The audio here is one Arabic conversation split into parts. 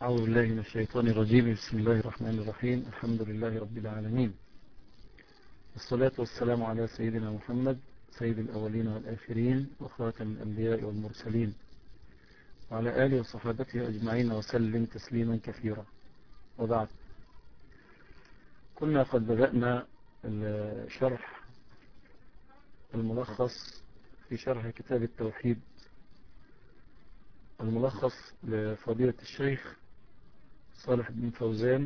أعوذ بالله من الشيطان الرجيم. بسم الله الرحمن الرحيم. الحمد لله رب العالمين، والصلاة والسلام على سيدنا محمد سيد الأولين والآخرين وخاتم الأنبياء والمرسلين، وعلى آله وصحابته أجمعين وسلم تسليما كثيرا. وبعد، كنا قد بدأنا الشرح الملخص في شرح كتاب التوحيد الملخص لفضيلة الشيخ صالح بن فوزان،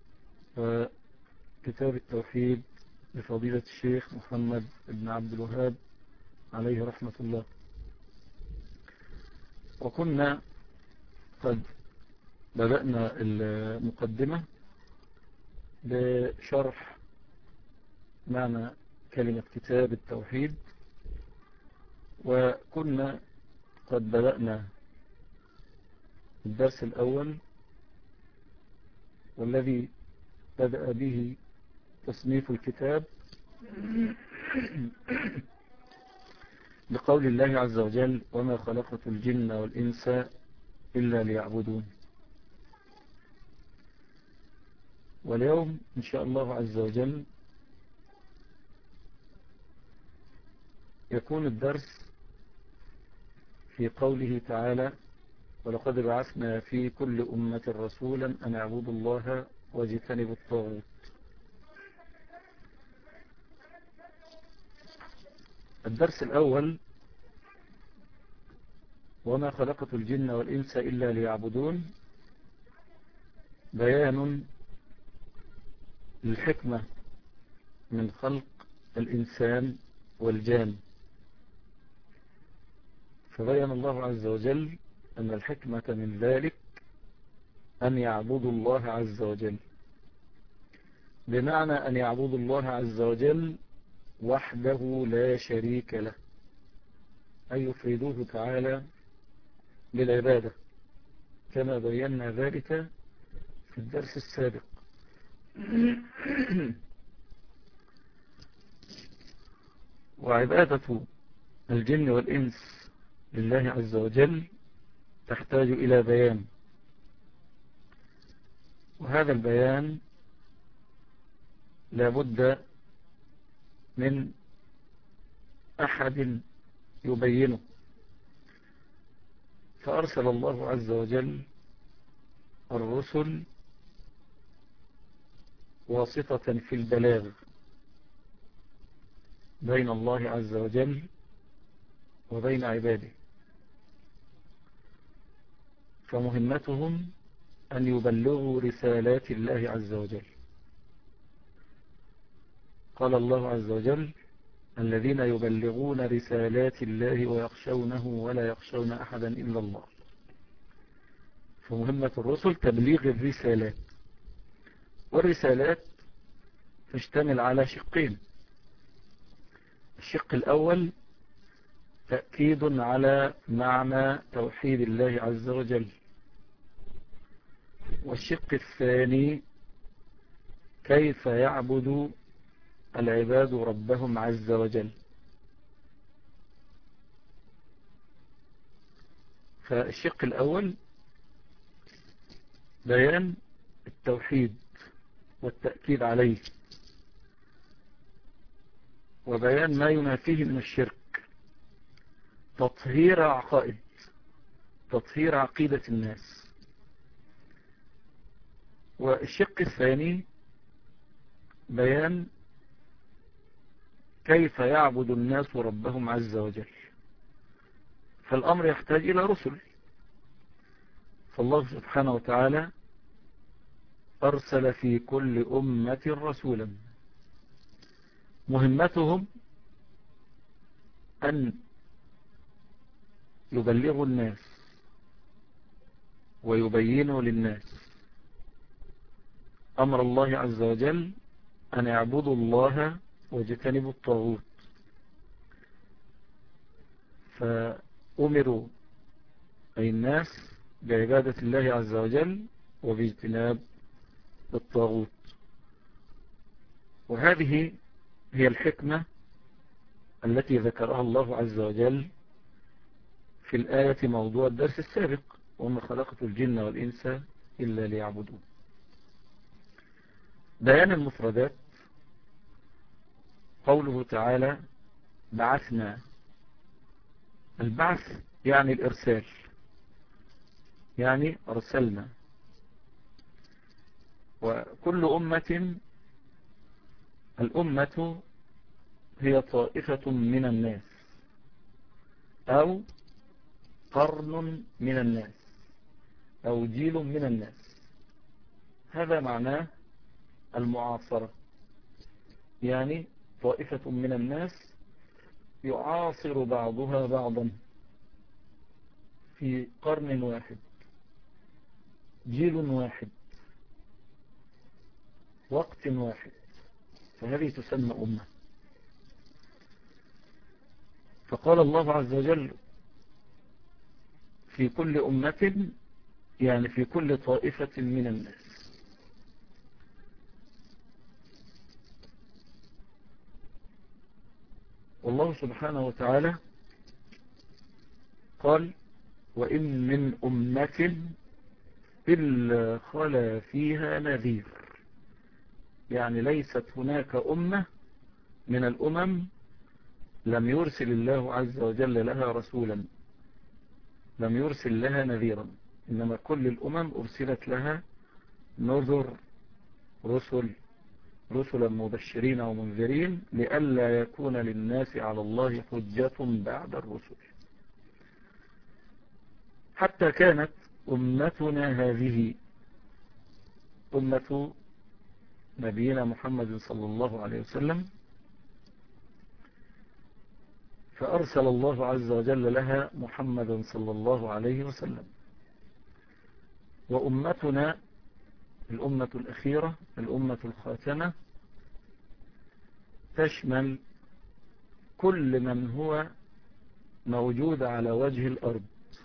وكتاب التوحيد لفضيلة الشيخ محمد بن عبد الوهاب عليه رحمة الله. وكنا قد بدأنا المقدمة بشرح معنى كلمة كتاب التوحيد، وكنا قد بدأنا الدرس الأول والذي بدأ به تصنيف الكتاب بقول الله عز وجل: وما خلقت الجن والإنس إلا ليعبدون. واليوم إن شاء الله عز وجل يكون الدرس في قوله تعالى: ولقد بعثنا في كل أمة رسولا أن اعبدوا الله واجتنبوا الطاغوت. الدرس الأول: وما خلقت الجن والإنس إلا ليعبدون، بيان الحكمة من خلق الإنسان والجان. فبين الله عز وجل أن الحكمة من ذلك أن يعبدوا الله عز وجل، بمعنى أن يعبدوا الله عز وجل وحده لا شريك له، أي يفردوه تعالى بالعبادة، كما بينا ذلك في الدرس السابق. وعبادة الجن والإنس لله عز وجل تحتاج إلى بيان، وهذا البيان لابد من أحد يبينه. فأرسل الله عز وجل الرسل واسطة في البلاغ بين الله عز وجل وبين عباده، فمهمتهم أن يبلغوا رسالات الله عز وجل. قال الله عز وجل: الذين يبلغون رسالات الله ويخشونه ولا يخشون أحدا إلا الله. فمهمة الرسل تبليغ الرسالات، والرسالات تشتمل على شقين: الشق الأول تأكيد على معنى توحيد الله عز وجل، والشق الثاني كيف يعبد العباد ربهم عز وجل. فالشق الأول بيان التوحيد والتأكيد عليه، وبيان ما ينافيه من الشرك، تطهير عقائد، تطهير عقيدة الناس. والشق الثاني بيان كيف يعبد الناس ربهم عز وجل. فالأمر يحتاج إلى رسل، فالله سبحانه وتعالى أرسل في كل أمة رسولا، مهمتهم أن يبلغوا الناس ويبينوا للناس أمر الله عز وجل أن يعبدوا الله واجتنبوا الطاغوت. فأمروا أي الناس بعبادة الله عز وجل وباجتناب الطاغوت. وهذه هي الحكمة التي ذكرها الله عز وجل في الآية موضوع الدرس السابق: وما خلقت الجن والإنس إلا ليعبدون. بيان المفردات: قوله تعالى بعثنا. البعث يعني الإرسال، يعني أرسلنا. وكل أمة، الأمة هي طائفة من الناس أو قرن من الناس أو جيل من الناس. هذا معناه المعاصرة، يعني طائفة من الناس يعاصر بعضها بعضا في قرن واحد، جيل واحد، وقت واحد، فهذه تسمى أمة. فقال الله عز وجل في كل أمة، يعني في كل طائفة من الناس. والله سبحانه وتعالى قال وإن من أمة إلا خلا فيها نذير، يعني ليست هناك أمة من الأمم لم يرسل الله عز وجل لها رسولا، لم يرسل لها نذيرا، إنما كل الأمم أرسلت لها نذر، رسلا مبشرين ومنذرين لئلا يكون للناس على الله حجة بعد الرسل. حتى كانت أمتنا هذه أمة نبينا محمد صلى الله عليه وسلم، فأرسل الله عز وجل لها محمدا صلى الله عليه وسلم. وأمتنا الأمة الأخيرة، الأمة الخاتمة، تشمل كل من هو موجود على وجه الأرض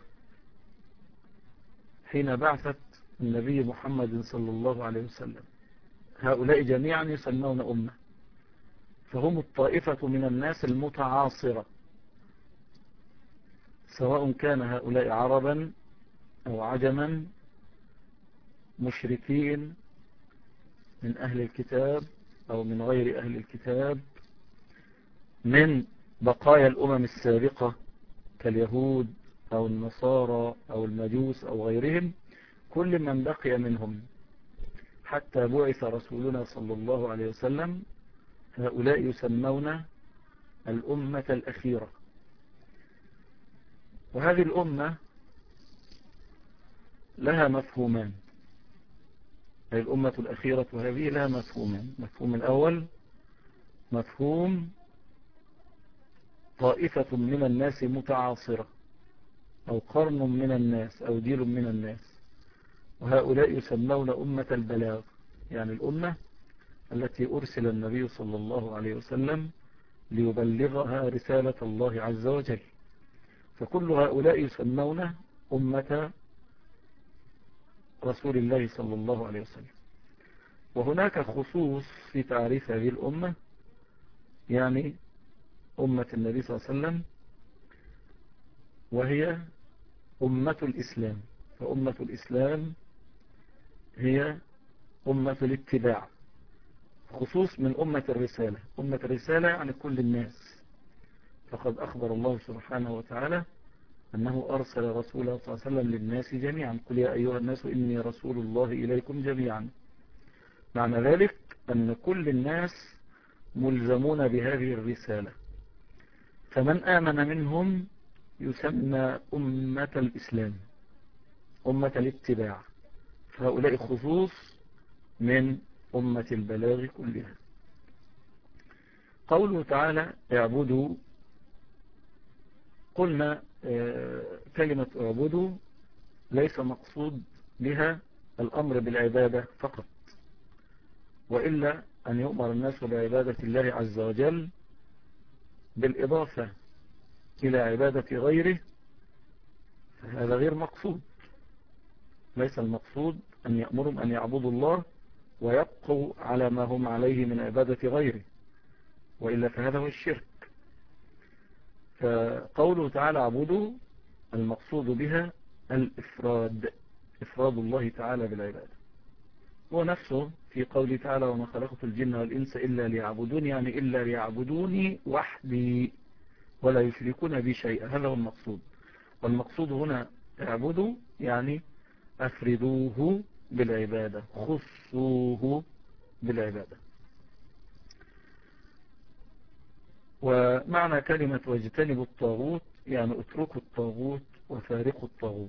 حين بعثت النبي محمد صلى الله عليه وسلم. هؤلاء جميعا يسمون أمة، فهم الطائفة من الناس المتعاصرة، سواء كان هؤلاء عربا أو عجما، مشركين من أهل الكتاب أو من غير أهل الكتاب، من بقايا الأمم السابقة كاليهود أو النصارى أو المجوس أو غيرهم، كل من بقي منهم حتى بعث رسولنا صلى الله عليه وسلم، هؤلاء يسمون الأمة الأخيرة. وهذه الأمة لها مفهومان، الأمة الأخيرة هذه لها مفهومان. مفهوم الأول مفهوم طائفة من الناس متعاصرة أو قرن من الناس أو جيل من الناس، وهؤلاء يسمون أمة البلاغ، يعني الأمة التي أرسل النبي صلى الله عليه وسلم ليبلغها رسالة الله عز وجل، فكل هؤلاء يسمون أمة رسول الله صلى الله عليه وسلم. وهناك خصوص في تعريف هذه الأمة، يعني أمة النبي صلى الله عليه وسلم، وهي أمة الإسلام. فأمة الإسلام هي أمة الاتباع، خصوص من أمة الرسالة. أمة الرسالة يعني كل الناس، فقد أخبر الله سبحانه وتعالى أنه أرسل رسوله صلى الله عليه وسلم للناس جميعا، قل يا أيها الناس إني رسول الله إليكم جميعا. معنى ذلك أن كل الناس ملزمون بهذه الرسالة، فمن آمن منهم يسمى أمة الإسلام، أمة الاتباع، فهؤلاء خصوص من أمة البلاغ كلها. قوله تعالى اعبدوا، قلنا كلمة اعبدوا ليس مقصود بها الأمر بالعبادة فقط، وإلا أن يؤمر الناس بعبادة الله عز وجل بالإضافة إلى عبادة غيره، هذا غير مقصود. ليس المقصود أن يأمرهم أن يعبدوا الله ويبقوا على ما هم عليه من عبادة غيره، وإلا فهذا هو الشرك. فقوله تعالى اعبدوا المقصود بها الإفراد، إفراد الله تعالى بالعبادة. هو نفسه في قوله تعالى وما خلقت الجن والإنس إلا ليعبدون، يعني إلا ليعبدوني وحدي ولا يشركون بي شيئا، هذا هو المقصود. والمقصود هنا اعبدوا يعني أفردوه بالعبادة، خصوه بالعبادة. ومعنى كلمة واجتنبوا الطاغوت يعني اتركوا الطاغوت وفارقوا الطاغوت.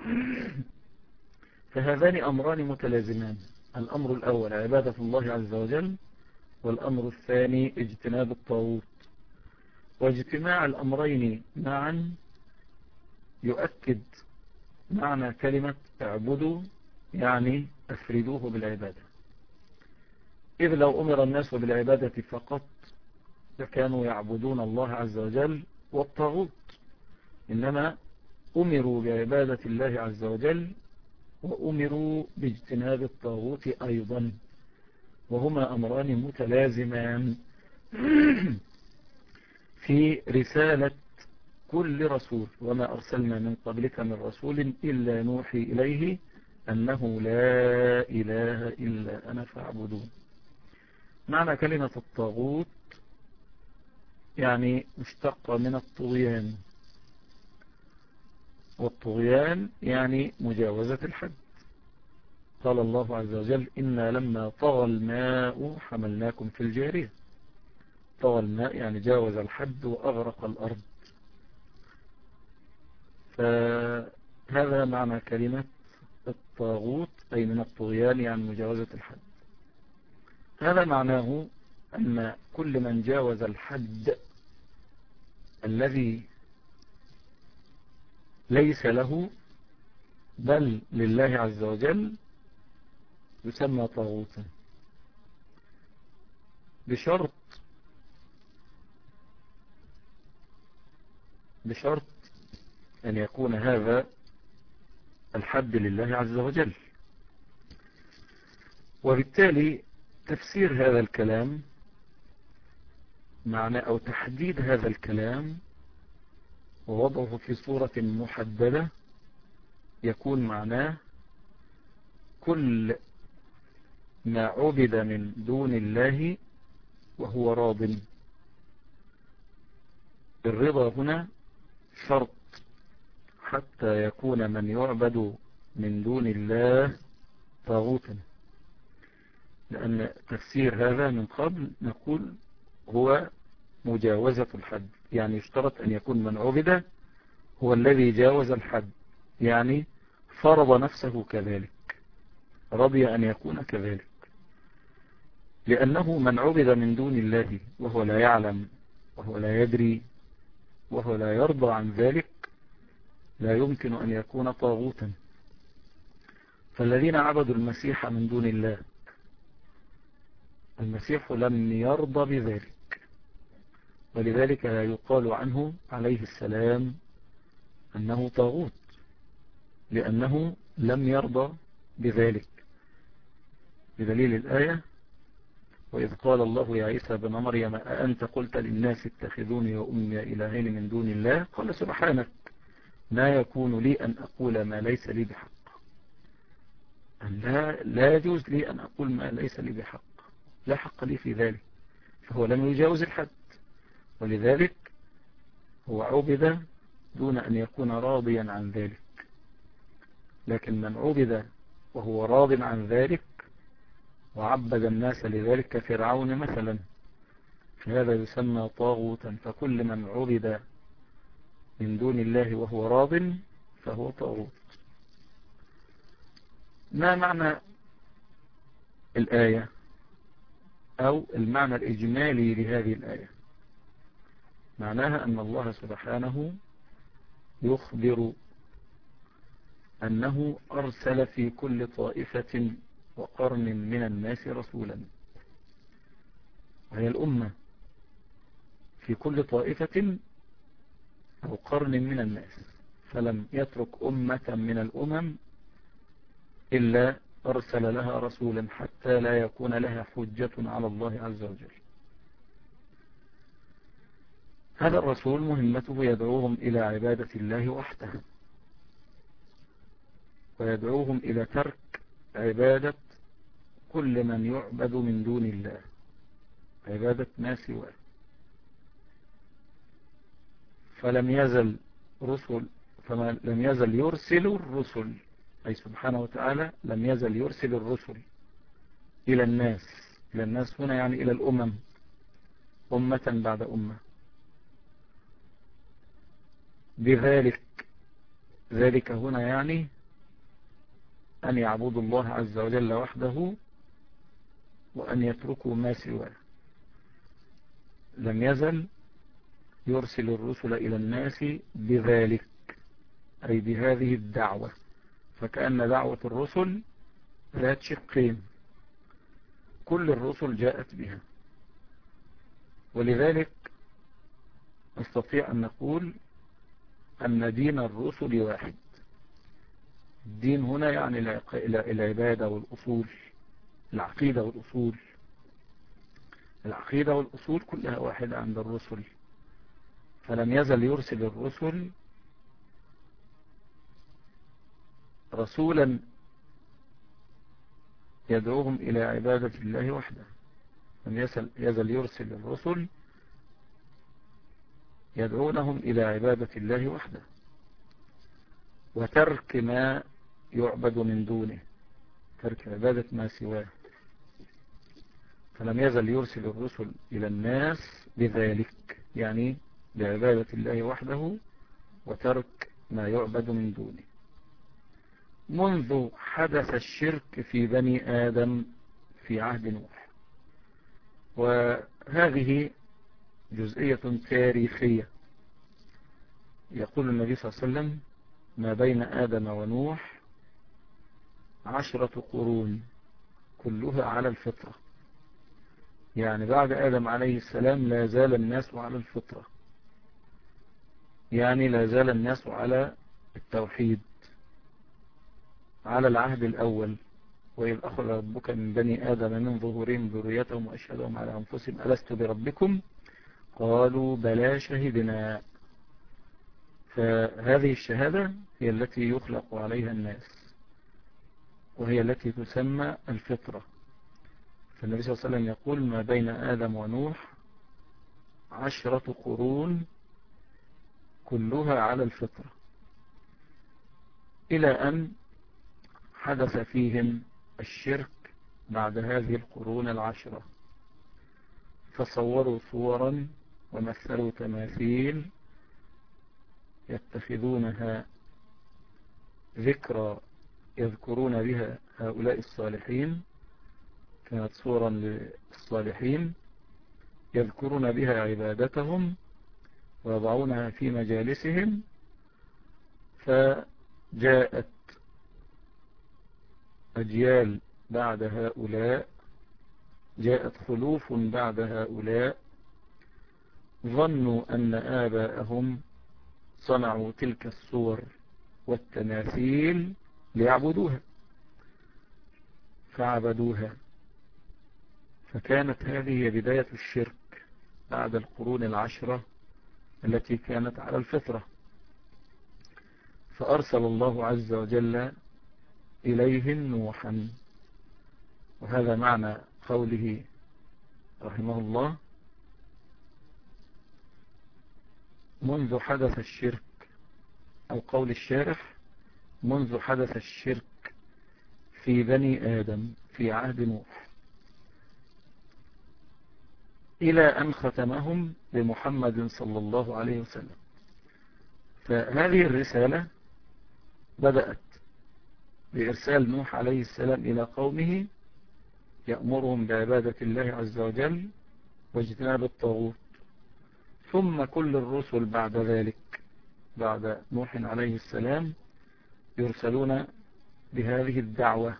فهذان أمران متلازمان، الأمر الأول عبادة الله عز وجل، والأمر الثاني اجتناب الطاغوت. واجتماع الأمرين معا يؤكد معنى كلمة اعبدوا يعني افردوه بالعبادة. إذ لو أمر الناس بالعبادة فقط فكانوا يعبدون الله عز وجل والطاغوت، إنما أمروا بعبادة الله عز وجل وأمروا باجتناب الطاغوت أيضا، وهما أمران متلازمان في رسالة كل رسول. وما أرسلنا من قبلك من رسول إلا نوحي إليه أنه لا إله إلا أنا فاعبدون. معنى كلمة الطاغوت يعني مشتقة من الطغيان، والطغيان يعني مجاوزة الحد. قال الله عز وجل إنا لما طغى الماء حملناكم في الجارية. طغى الماء يعني جاوز الحد وأغرق الأرض. فهذا معنى كلمة الطاغوت أي من الطغيان يعني مجاوزة الحد. هذا معناه أن كل من جاوز الحد الذي ليس له بل لله عز وجل يسمى طاغوتا، بشرط أن يكون هذا الحد لله عز وجل. وبالتالي تفسير هذا الكلام معنى أو تحديد هذا الكلام ووضعه في صورة محددة يكون معناه كل ما عبد من دون الله وهو راض. الرضا هنا شرط حتى يكون من يعبد من دون الله طاغوتا، لأن تفسير هذا من قبل نقول هو مجاوزة الحد، يعني يشترط أن يكون من عبد هو الذي جاوز الحد، يعني فرض نفسه كذلك، رضي أن يكون كذلك. لأنه من عبد من دون الله وهو لا يعلم وهو لا يدري وهو لا يرضى عن ذلك لا يمكن أن يكون طاغوتا. فالذين عبدوا المسيح من دون الله المسيح لم يرضى بذلك، ولذلك لا يقال عنه عليه السلام أنه طاغوت، لأنه لم يرضى بذلك، بدليل الآية وإذ قال الله يا عيسى بن مريم أأنت قلت للناس اتخذوني وأمي إلهين من دون الله قال سبحانك ما يكون لي أن أقول ما ليس لي بحق. لا يجوز لي أن أقول ما ليس لي بحق، لا حق لي في ذلك، فهو لم يجاوز الحد، ولذلك هو عبد دون أن يكون راضيا عن ذلك. لكن من عبد وهو راض عن ذلك وعبد الناس لذلك كفرعون مثلا فهذا يسمى طاغوتا. فكل من عبد من دون الله وهو راض فهو طاغوت. ما معنى الآية أو المعنى الإجمالي لهذه الآية؟ معناها أن الله سبحانه يخبر أنه أرسل في كل طائفة وقرن من الناس رسولا، وهي الأمة في كل طائفة أو قرن من الناس، فلم يترك أمة من الأمم إلا أرسل لها رسولا حتى لا يكون لها حجة على الله عز وجل. هذا الرسول مهمته يدعوهم إلى عبادة الله وحده، ويدعوهم إلى ترك عبادة كل من يعبد من دون الله، عبادة ما سواه. فلم يزل يرسل الرسل، أي سبحانه وتعالى لم يزل يرسل الرسل إلى الناس هنا يعني إلى الأمم، أمة بعد أمة، ذلك هنا يعني أن يعبدوا الله عز وجل وحده وأن يتركوا ما سواه. لم يزل يرسل الرسل إلى الناس بذلك، أي بهذه الدعوة. فكأن دعوة الرسل ذات شقين، كل الرسل جاءت بها. ولذلك نستطيع أن نقول أن دين الرسل واحد. الدين هنا يعني العبادة والأصول، العقيدة والأصول كلها واحدة عند الرسل. فلم يزل يرسل الرسل رسولا يدعوهم إلى عبادة الله وحده، لم يزل يرسل الرسل يدعونهم إلى عبادة الله وحده وترك ما يعبد من دونه، ترك عبادة ما سواه. فلم يزل يرسل الرسل إلى الناس بذلك، يعني بعبادة الله وحده وترك ما يعبد من دونه، منذ حدث الشرك في بني آدم في عهد نوح. وهذه جزئية تاريخية. يقول النبي صلى الله عليه وسلم: ما بين آدم ونوح 10 قرون كلها على الفطرة. يعني بعد آدم عليه السلام لا زال الناس على الفطرة، يعني لا زال الناس على التوحيد، على العهد الأول. وإذ أخذ ربك من بني آدم من ظهورهم ذريتهم وأشهدهم على أنفسهم ألست بربكم قالوا بلى شهدنا. فهذه الشهادة هي التي يخلق عليها الناس، وهي التي تسمى الفطرة. فالنبي صلى الله عليه وسلم يقول: ما بين آدم ونوح 10 قرون كلها على الفطرة، إلى أن حدث فيهم الشرك بعد هذه القرون 10. فصوروا صورا ومثلوا تماثيل يتخذونها ذكرى يذكرون بها هؤلاء الصالحين، كانت صورا للصالحين يذكرون بها عبادتهم ويضعونها في مجالسهم. فجاءت أجيال بعد هؤلاء، جاءت خلوف بعد هؤلاء، ظنوا أن آباءهم صنعوا تلك الصور والتماثيل ليعبدوها فعبدوها. فكانت هذه بداية الشرك بعد القرون 10 التي كانت على الفطرة. فأرسل الله عز وجل إليهم نوحا. وهذا معنى قوله رحمه الله: منذ حدث الشرك، أو قول الشارح: منذ حدث الشرك في بني آدم في عهد نوح، إلى أن ختمهم بمحمد صلى الله عليه وسلم. فهذه الرسالة بدأت بإرسال نوح عليه السلام إلى قومه يأمرهم بعبادة الله عز وجل واجتناب الطاغوت. ثم كل الرسل بعد ذلك، بعد نوح عليه السلام، يرسلون بهذه الدعوة،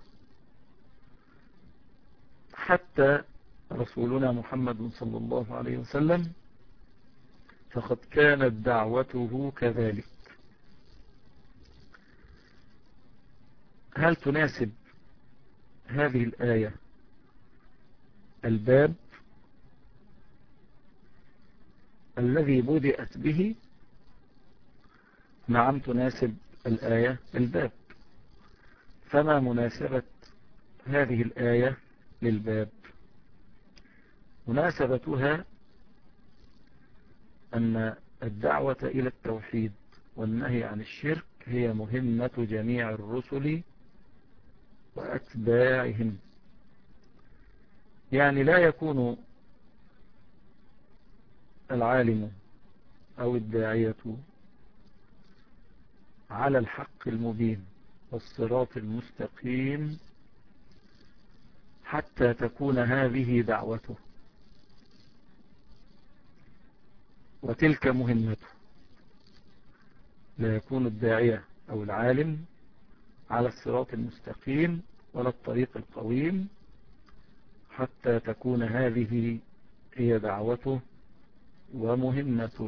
حتى رسولنا محمد صلى الله عليه وسلم فقد كانت دعوته كذلك. هل تناسب هذه الآية الباب الذي بدأت به؟ نعم تناسب الآية الباب. فما مناسبة هذه الآية للباب؟ مناسبتها أن الدعوة إلى التوحيد والنهي عن الشرك هي مهمة جميع الرسل وأتباعهم. يعني لا يكون العالم أو الداعية على الحق المبين والصراط المستقيم حتى تكون هذه دعوته وتلك مهمته. لا يكون الداعية أو العالم على الصراط المستقيم ولا الطريق القويم حتى تكون هذه هي دعوته ومهمته.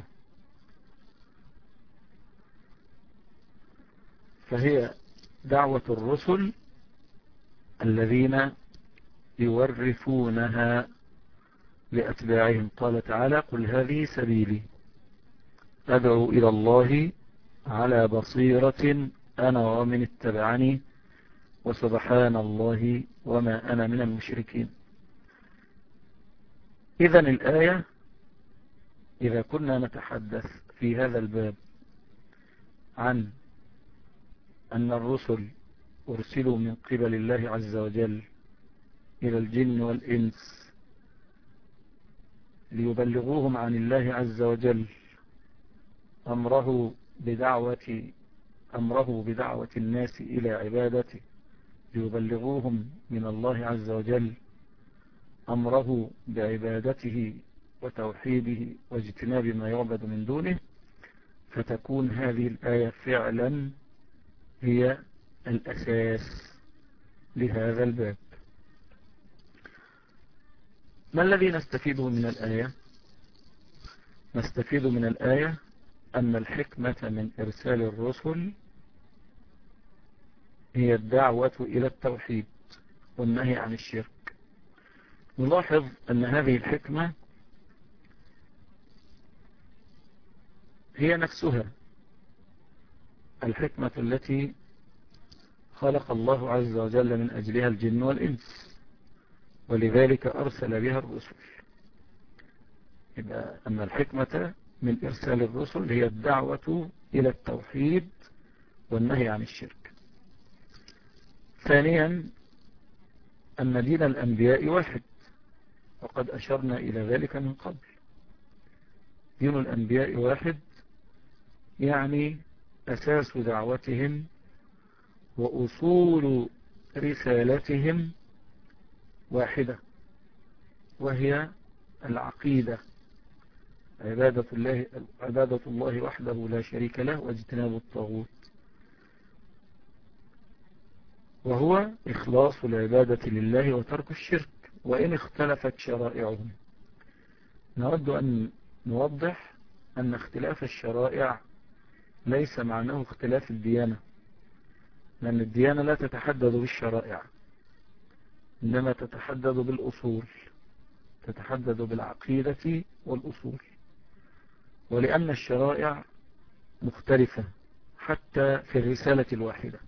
فهي دعوة الرسل الذين يورثونها لأتباعهم. قال تعالى: قل هذه سبيلي أدعو إلى الله على بصيرة أنا ومن اتبعني وسبحان الله وما أنا من المشركين. إذن الآية، إذا كنا نتحدث في هذا الباب عن أن الرسل أرسلوا من قبل الله عز وجل إلى الجن والإنس ليبلغوهم عن الله عز وجل أمره بدعوة الناس إلى عبادته، ليبلغوهم من الله عز وجل أمره بعبادته وتوحيده واجتناب ما يعبد من دونه، فتكون هذه الآية فعلا هي الأساس لهذا الباب. ما الذي نستفيده من الآية؟ نستفيد من الآية أن الحكمة من إرسال الرسل هي الدعوة إلى التوحيد والنهي عن الشرك. نلاحظ أن هذه الحكمة هي نفسها الحكمة التي خلق الله عز وجل من أجلها الجن والإنس، ولذلك أرسل بها الرسل. يبقى أن الحكمة من إرسال الرسل هي الدعوة إلى التوحيد والنهي عن الشرك. ثانيا، أن دين الأنبياء واحد، وقد أشرنا إلى ذلك من قبل. دين الأنبياء واحد، يعني أساس دعوتهم وأصول رسالتهم واحدة، وهي العقيدة، عبادة الله وحده لا شريك له واجتناب الطاغوت، وهو إخلاص العبادة لله وترك الشرك وإن اختلفت شرائعهم. نود أن نوضح أن اختلاف الشرائع ليس معناه اختلاف الديانة، لأن الديانة لا تتحدد بالشرائع، إنما تتحدد بالأصول، تتحدد بالعقيدة والأصول. ولأن الشرائع مختلفة حتى في الرسالة الواحدة،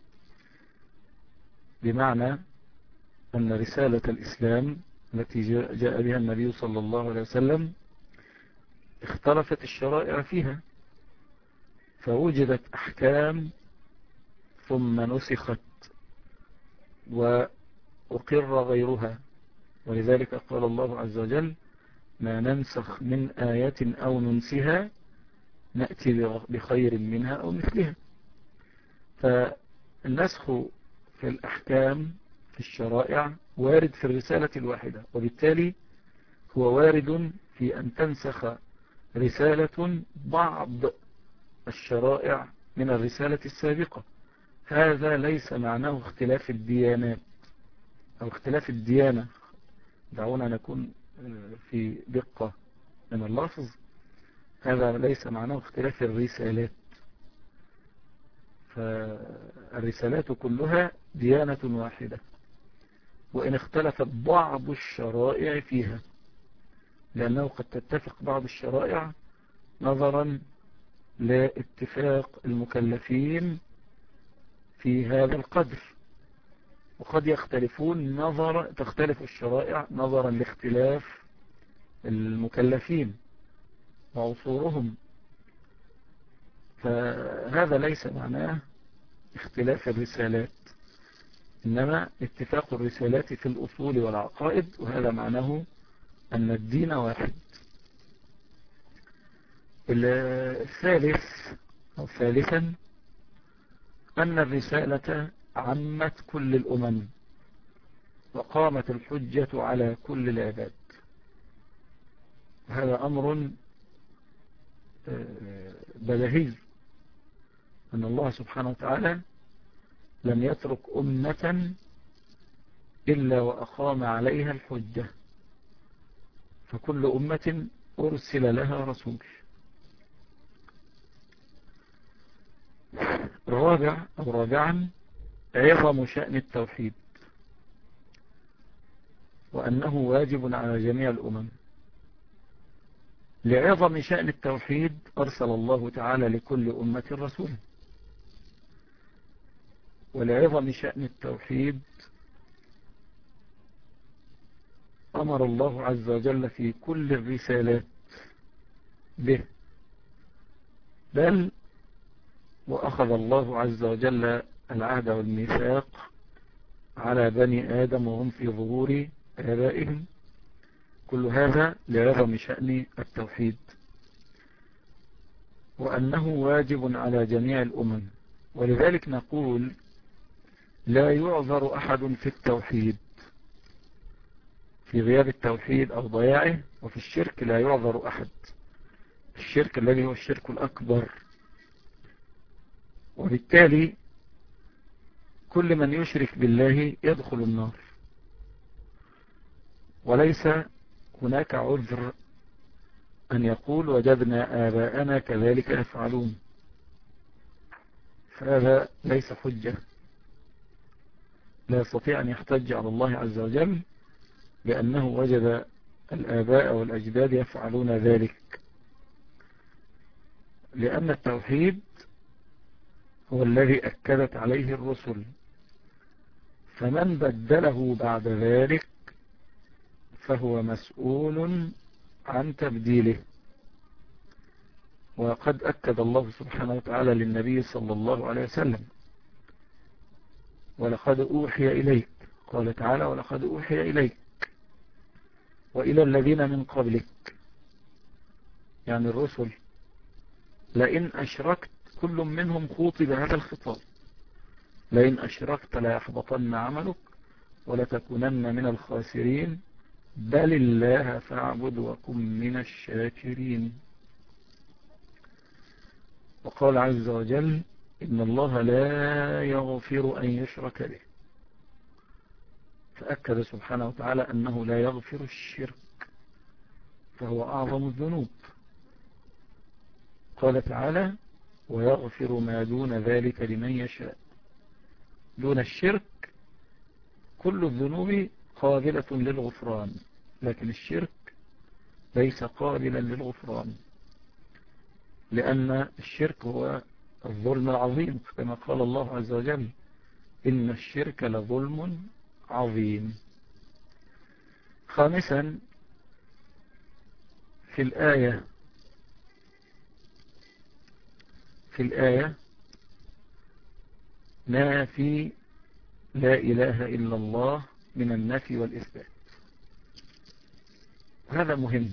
بمعنى أن رسالة الإسلام التي جاء بها النبي صلى الله عليه وسلم اختلفت الشرائع فيها، فوجدت أحكام ثم نسخت وأقر غيرها. ولذلك قال الله عز وجل: ما ننسخ من آية أو ننسها نأتي بخير منها أو مثلها. فالنسخ في الأحكام في الشرائع وارد في الرسالة الواحدة، وبالتالي هو وارد في أن تنسخ رسالة بعض الشرائع من الرسالة السابقة. هذا ليس معناه اختلاف الديانات أو اختلاف الديانة. دعونا نكون في دقة من اللفظ. هذا ليس معناه اختلاف الرسالات، فالرسالات كلها ديانة واحدة، وإن اختلفت بعض الشرائع فيها، لأنه قد تتفق بعض الشرائع نظرا لاتفاق المكلفين في هذا القدر، وقد تختلف الشرائع نظرا لاختلاف المكلفين وعصورهم، فهذا ليس معناه اختلاف الرسالات، إنما اتفاق الرسالات في الأصول والعقائد، وهذا معناه أن الدين واحد. ثالثا أن الرسالة عمت كل الأمم وقامت الحجة على كل العباد. هذا أمر بديهي، أن الله سبحانه وتعالى لم يترك أمة إلا وأقام عليها الحجة، فكل أمة أرسل لها رسول. رابعا عظم شأن التوحيد، وأنه واجب على جميع الأمم. لعظم شأن التوحيد أرسل الله تعالى لكل أمة رسول، ولعظم شأن التوحيد أمر الله عز وجل في كل الرسالات به، بل وأخذ الله عز وجل العهد والميثاق على بني آدم وهم في ظهور آبائهم. كل هذا لعظم شأن التوحيد، وأنه واجب على جميع الأمم. ولذلك نقول لا يعذر أحد في التوحيد، في غياب التوحيد أو ضياعه، وفي الشرك لا يعذر أحد، الشرك الذي هو الشرك الأكبر. وبالتالي كل من يشرك بالله يدخل النار، وليس هناك عذر أن يقول وجدنا آباءنا كذلك يفعلون، فهذا ليس حجة، لا يستطيع أن يحتج على الله عز وجل بأنه وجد الآباء والأجداد يفعلون ذلك، لأن التوحيد هو الذي أكدت عليه الرسل، فمن بدله بعد ذلك فهو مسؤول عن تبديله. وقد أكد الله سبحانه وتعالى للنبي صلى الله عليه وسلم ولقد أوحي إليك، قال تعالى ولقد أوحي إليك وإلى الذين من قبلك، يعني الرسل، لئن أشركت، كل منهم خوطب هذا الخطاب، لئن أشركت ليحبطن عملك ولتكونن من الخاسرين بل الله فاعبد وكن من الشاكرين. وقال عز وجل إن الله لا يغفر أن يشرك به، فأكد سبحانه وتعالى أنه لا يغفر الشرك فهو أعظم الذنوب. قال تعالى ويغفر ما دون ذلك لمن يشاء. دون الشرك كل الذنوب قابلة للغفران، لكن الشرك ليس قابلا للغفران، لأن الشرك هو الظلم العظيم، كما قال الله عز وجل إن الشرك لظلم عظيم. خامسا في الآية نافي لا إله إلا الله من النفي والإثبات، هذا مهم.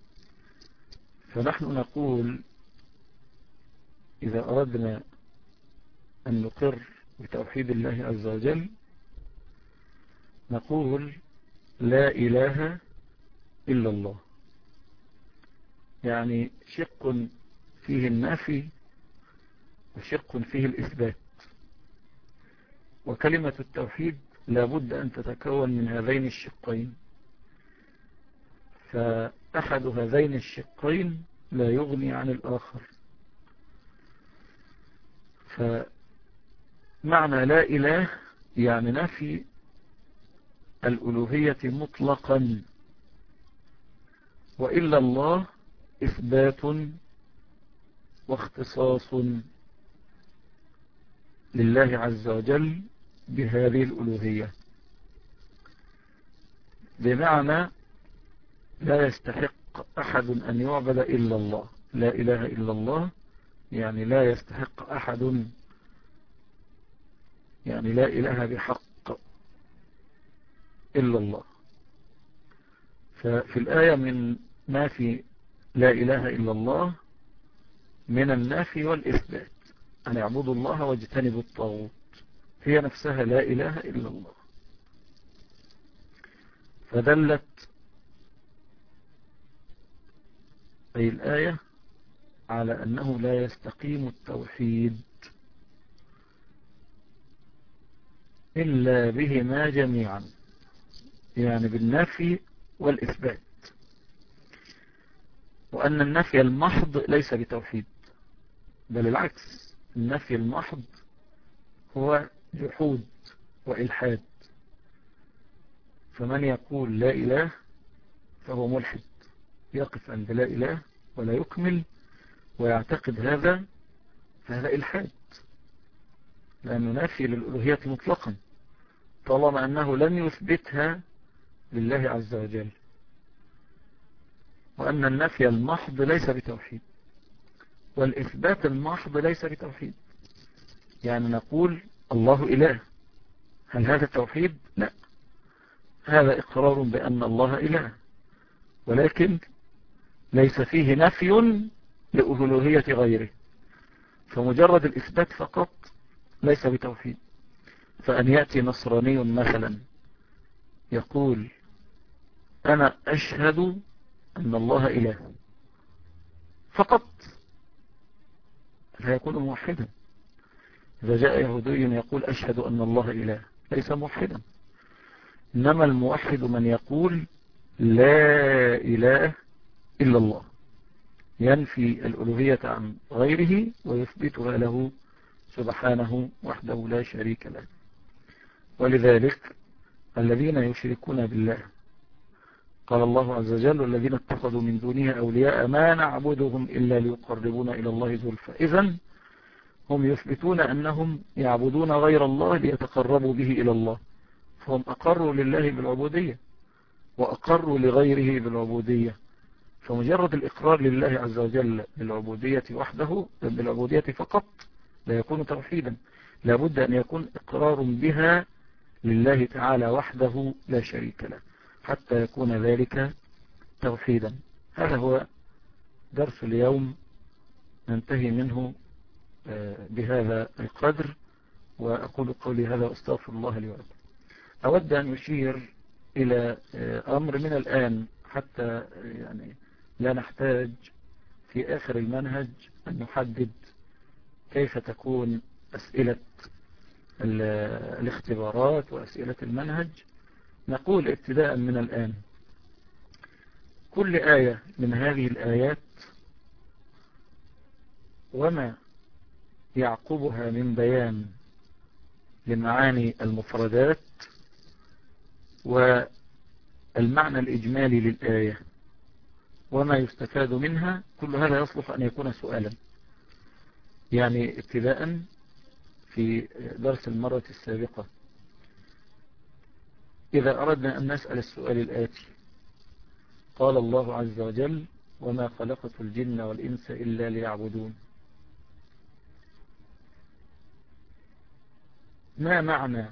فنحن نقول إذا أردنا أن نقر بتوحيد الله عز وجل نقول لا إله إلا الله، يعني شق فيه النفي وشق فيه الإثبات. وكلمة التوحيد لابد أن تتكون من هذين الشقين، فأحد هذين الشقين لا يغني عن الآخر. فمعنى لا إله يعني نفي الألوهية مطلقا، وإلا الله إثبات واختصاص لله عز وجل بهذه الألوهية، بمعنى لا يستحق أحد أن يعبد إلا الله، لا إله إلا الله، يعني لا يستحق أحد، يعني لا إله بحق إلا الله. ففي الآية من ما في لا إله إلا الله من النافي والإثبات، أن يعبدوا الله واجتنبوا الطاغوت، هي نفسها لا إله إلا الله. فدلت أي الآية على أنه لا يستقيم التوحيد إلا بهما جميعا، يعني بالنفي والإثبات، وأن النفي المحض ليس بتوحيد، بل العكس، النفي المحض هو جحود وإلحاد. فمن يقول لا إله فهو ملحد، يقف عند لا إله ولا يكمل ويعتقد هذا، فهذا إلحاد، لأنه نافي للألوهية مطلقا طالما أنه لم يثبتها لله عز وجل. وأن النفي المحض ليس بتوحيد، والإثبات المحض ليس بتوحيد. يعني نقول الله إله، هل هذا توحيد؟ لا، هذا إقرار بأن الله إله، ولكن ليس فيه نفي لألوهية غيره، فمجرد الإثبات فقط ليس بتوحيد. فأن يأتي نصراني مثلا يقول أنا أشهد أن الله إله فقط، لا يكون موحدا. إذا جاء يهودي يقول أشهد أن الله إله ليس موحدا. إنما الموحد من يقول لا إله إلا الله، ينفي الألوهية عن غيره ويثبتها له سبحانه وحده لا شريك له. ولذلك الذين يشركون بالله قال الله عز وجل والذين اتخذوا من دونه أولياء ما نعبدهم إلا ليقربونا إلى الله زلفى. إذن هم يثبتون أنهم يعبدون غير الله ليتقربوا به إلى الله، فهم أقروا لله بالعبودية وأقروا لغيره بالعبودية. فمجرد الإقرار لله عز وجل بالعبودية وحده، بالعبودية فقط، لا يكون توحيدا، لابد أن يكون إقرار بها لله تعالى وحده لا شريك له حتى يكون ذلك توحيدا. هذا هو درس اليوم، ننتهي منه بهذا القدر. وأقول قولي هذا وأستغفر الله لي ولكم. أود أن أشير إلى أمر من الآن حتى يعني لا نحتاج في آخر المنهج أن نحدد كيف تكون أسئلة الاختبارات وأسئلة المنهج. نقول ابتداء من الآن كل آية من هذه الآيات وما يعقبها من بيان لمعاني المفردات والمعنى الإجمالي للآية وما يستفاد منها، كل هذا يصلح أن يكون سؤالا. يعني ابتداء في درس المرة السابقة إذا أردنا أن نسأل السؤال الآتي: قال الله عز وجل وما خلقت الجن والإنس إلا ليعبدون، ما معنى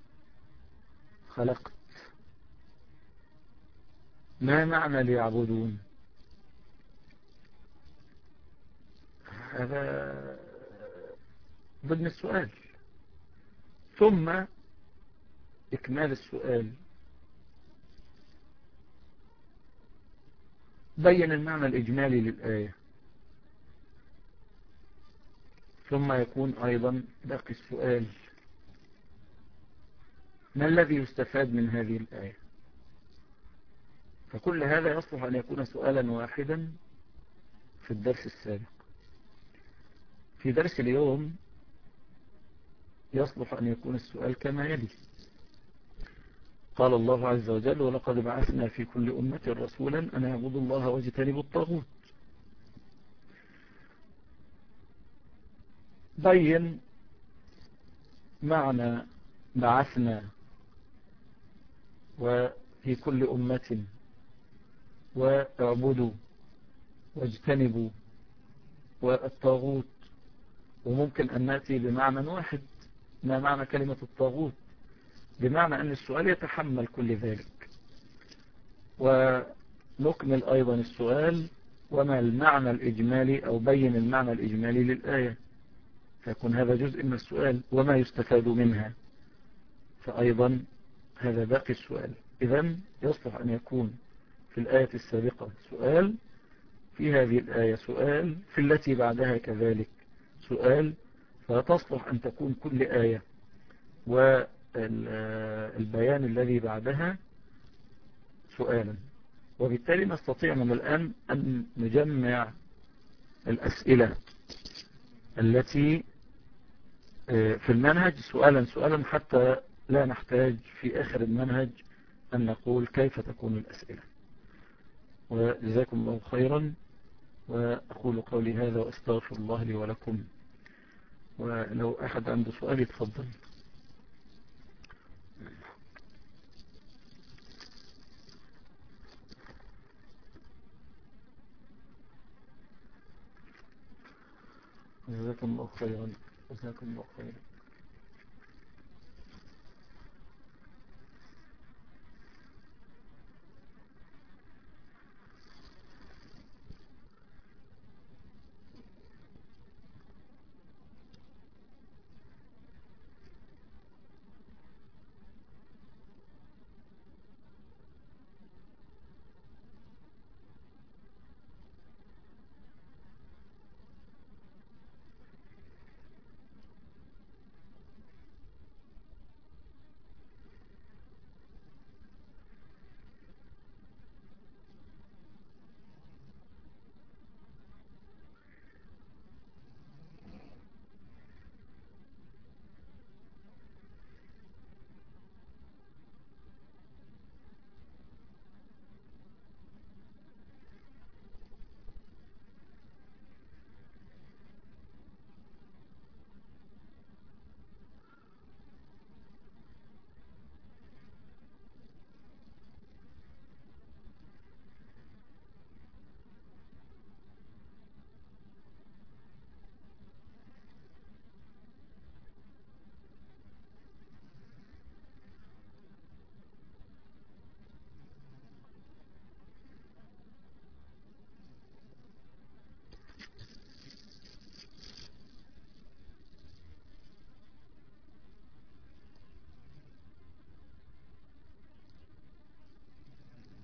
خلقت؟ ما معنى ليعبدون؟ هذا ضمن السؤال. ثم إكمال السؤال بين المعنى الإجمالي للآية، ثم يكون أيضا باقي السؤال: ما الذي يستفاد من هذه الآية؟ فكل هذا يصلح أن يكون سؤالا واحدا في الدرس السابق. في درس اليوم يصلح أن يكون السؤال كما يلي: قال الله عز وجل ولقد بعثنا في كل أمة رسولا أن يعبدوا الله واجتنبوا الطاغوت. بين معنى بعثنا وفي كل أمة واعبدوا واجتنبوا والطاغوت. وممكن أن نأتي بمعنى واحد، ما معنى كلمة الطاغوت؟ بمعنى أن السؤال يتحمل كل ذلك. ونكمل أيضا السؤال: وما المعنى الإجمالي، أو بين المعنى الإجمالي للآية، فيكون هذا جزء من السؤال. وما يستفاد منها، فأيضا هذا باقي السؤال. إذن يصلح أن يكون في الآية السابقة سؤال، في هذه الآية سؤال، في التي بعدها كذلك سؤال، فتصلح أن تكون كل آية والبيان الذي بعدها سؤالا. وبالتالي نستطيع من الآن أن نجمع الأسئلة التي في المنهج سؤالا سؤالا، حتى لا نحتاج في آخر المنهج أن نقول كيف تكون الأسئلة. وجزاكم الله خيرا، وأقول قولي هذا وأستغفر الله لي ولكم. ولو أحد عنده سؤال يتفضل. جزاكم الله خيرا. جزاكم الله خيرا.